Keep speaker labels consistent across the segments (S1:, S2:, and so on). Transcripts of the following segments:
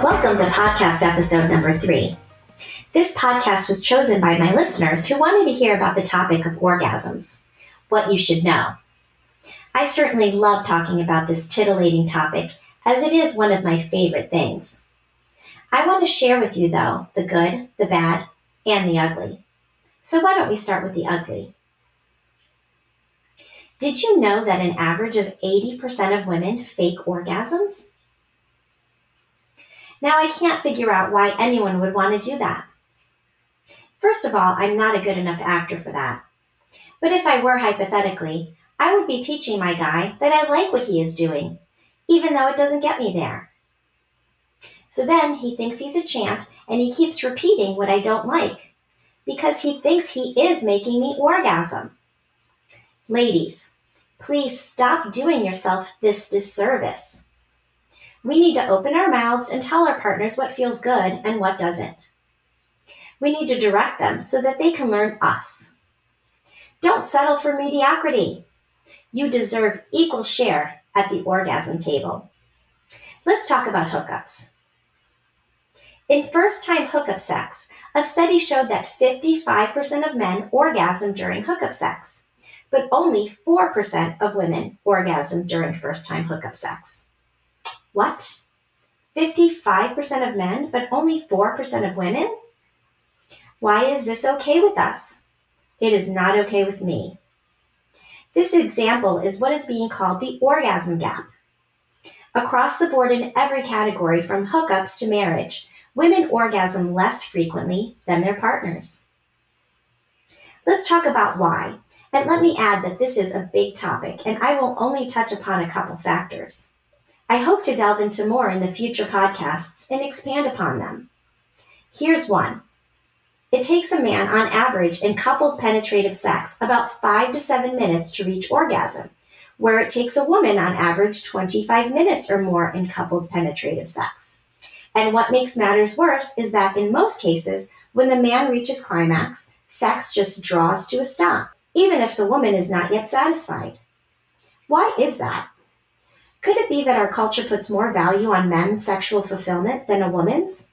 S1: Welcome to podcast episode number 3. This podcast was chosen by my listeners who wanted to hear about the topic of orgasms, what you should know. I certainly love talking about this titillating topic as it is one of my favorite things. I want to share with you, though, the good, the bad, and the ugly. So why don't we start with the ugly? Did you know that an average of 80% of women fake orgasms? Now, I can't figure out why anyone would want to do that. First of all, I'm not a good enough actor for that. But if I were hypothetically, I would be teaching my guy that I like what he is doing, even though it doesn't get me there. So then he thinks he's a champ and he keeps repeating what I don't like because he thinks he is making me orgasm. Ladies, please stop doing yourself this disservice. We need to open our mouths and tell our partners what feels good and what doesn't. We need to direct them so that they can learn us. Don't settle for mediocrity. You deserve equal share at the orgasm table. Let's talk about hookups. In first-time hookup sex, a study showed that 55% of men orgasm during hookup sex, but only 4% of women orgasm during first-time hookup sex. What? 55% of men, but only 4% of women? Why is this okay with us? It is not okay with me. This example is what is being called the orgasm gap. Across the board in every category from hookups to marriage, women orgasm less frequently than their partners. Let's talk about why, and let me add that this is a big topic and I will only touch upon a couple factors. I hope to delve into more in the future podcasts and expand upon them. Here's one. It takes a man on average in coupled penetrative sex about 5 to 7 minutes to reach orgasm, where it takes a woman on average 25 minutes or more in coupled penetrative sex. And what makes matters worse is that in most cases, when the man reaches climax, sex just draws to a stop, even if the woman is not yet satisfied. Why is that? Could it be that our culture puts more value on men's sexual fulfillment than a woman's?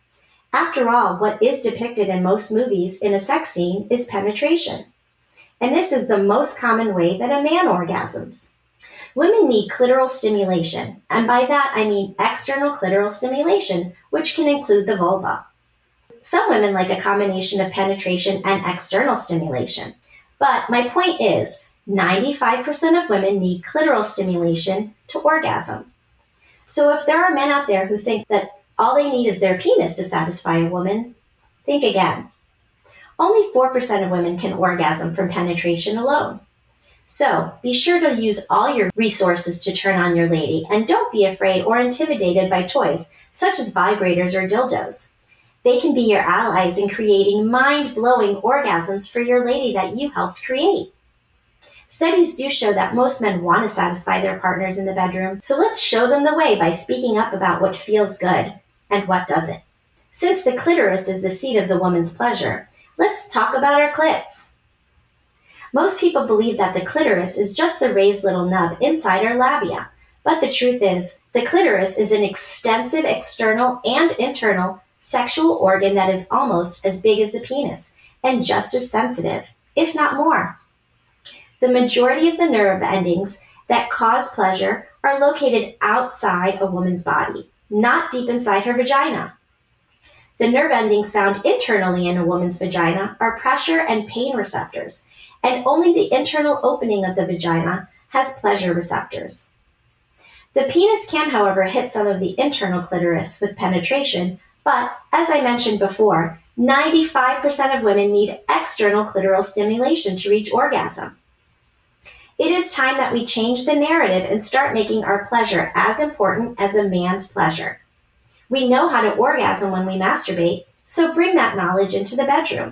S1: After all, what is depicted in most movies in a sex scene is penetration. And this is the most common way that a man orgasms. Women need clitoral stimulation, and by that I mean external clitoral stimulation, which can include the vulva. Some women like a combination of penetration and external stimulation. But my point is, 95% of women need clitoral stimulation to orgasm. So if there are men out there who think that all they need is their penis to satisfy a woman, think again. Only 4% of women can orgasm from penetration alone. So be sure to use all your resources to turn on your lady, and don't be afraid or intimidated by toys such as vibrators or dildos. They can be your allies in creating mind-blowing orgasms for your lady that you helped create. Studies do show that most men want to satisfy their partners in the bedroom, so let's show them the way by speaking up about what feels good and what doesn't. Since the clitoris is the seat of the woman's pleasure, let's talk about our clits. Most people believe that the clitoris is just the raised little nub inside our labia, but the truth is, the clitoris is an extensive external and internal sexual organ that is almost as big as the penis and just as sensitive, if not more. The majority of the nerve endings that cause pleasure are located outside a woman's body, not deep inside her vagina. The nerve endings found internally in a woman's vagina are pressure and pain receptors, and only the internal opening of the vagina has pleasure receptors. The penis can, however, hit some of the internal clitoris with penetration, but, as I mentioned before, 95% of women need external clitoral stimulation to reach orgasm. It is time that we change the narrative and start making our pleasure as important as a man's pleasure. We know how to orgasm when we masturbate, so bring that knowledge into the bedroom.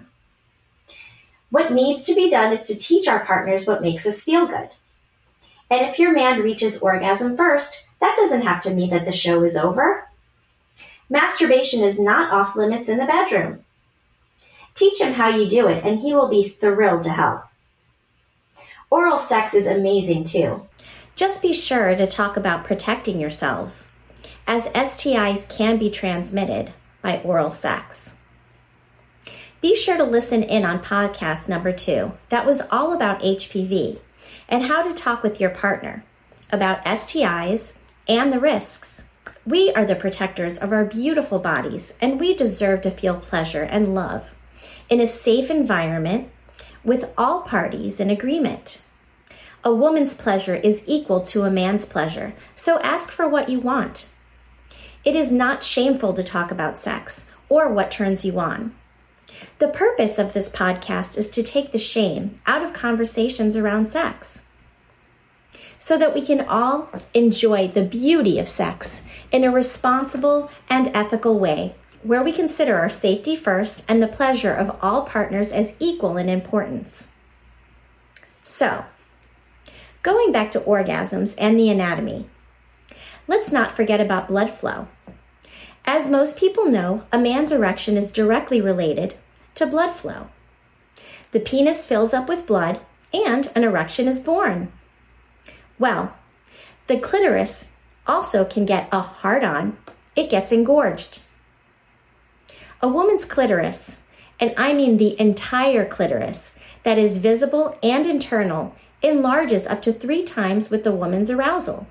S1: What needs to be done is to teach our partners what makes us feel good. And if your man reaches orgasm first, that doesn't have to mean that the show is over. Masturbation is not off limits in the bedroom. Teach him how you do it, and he will be thrilled to help. Oral sex is amazing too. Just be sure to talk about protecting yourselves. as STIs can be transmitted by oral sex. Be sure to listen in on podcast number 2 that was all about HPV and how to talk with your partner about STIs and the risks. We are the protectors of our beautiful bodies, and we deserve to feel pleasure and love in a safe environment with all parties in agreement. A woman's pleasure is equal to a man's pleasure, so ask for what you want. It is not shameful to talk about sex or what turns you on. The purpose of this podcast is to take the shame out of conversations around sex so that we can all enjoy the beauty of sex in a responsible and ethical way, where we consider our safety first and the pleasure of all partners as equal in importance. So, going back to orgasms and the anatomy, let's not forget about blood flow. As most people know, a man's erection is directly related to blood flow. The penis fills up with blood and an erection is born. Well, the clitoris also can get a hard-on. It gets engorged. A woman's clitoris, and I mean the entire clitoris, that is visible and internal, enlarges up to 3 times with the woman's arousal.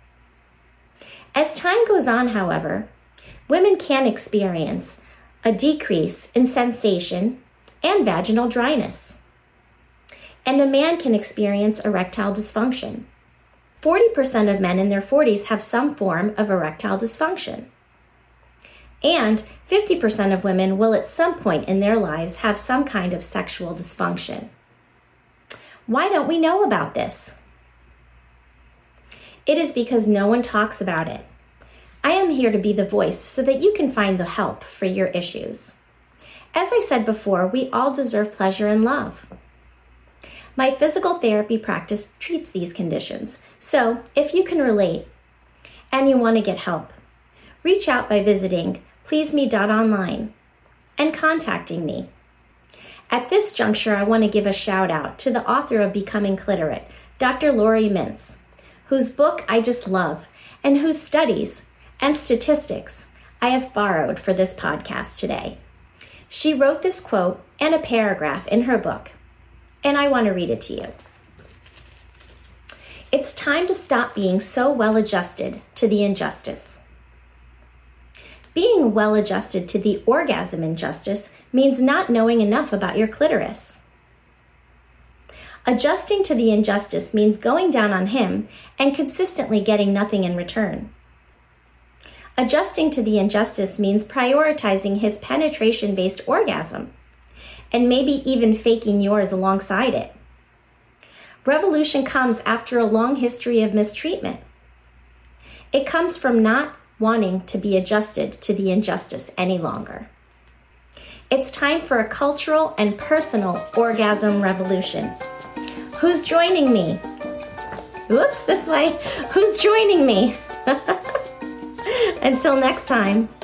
S1: As time goes on, however, women can experience a decrease in sensation and vaginal dryness. And a man can experience erectile dysfunction. 40% of men in their 40s have some form of erectile dysfunction. And 50% of women will at some point in their lives have some kind of sexual dysfunction. Why don't we know about this? It is because no one talks about it. I am here to be the voice so that you can find the help for your issues. As I said before, we all deserve pleasure and love. My physical therapy practice treats these conditions, so if you can relate and you want to get help, reach out by visiting pleaseme.online and contacting me. At this juncture, I want to give a shout out to the author of Becoming Cliterate, Dr. Lori Mintz, whose book I just love and whose studies and statistics I have borrowed for this podcast today. She wrote this quote and a paragraph in her book, and I want to read it to you. It's time to stop being so well adjusted to the injustice. Being well adjusted to the orgasm injustice means not knowing enough about your clitoris. Adjusting to the injustice means going down on him and consistently getting nothing in return. Adjusting to the injustice means prioritizing his penetration-based orgasm and maybe even faking yours alongside it. Revolution comes after a long history of mistreatment. It comes from not wanting to be adjusted to the injustice any longer. It's time for a cultural and personal orgasm revolution. Who's joining me? Whoops, this way. Who's joining me? Until next time.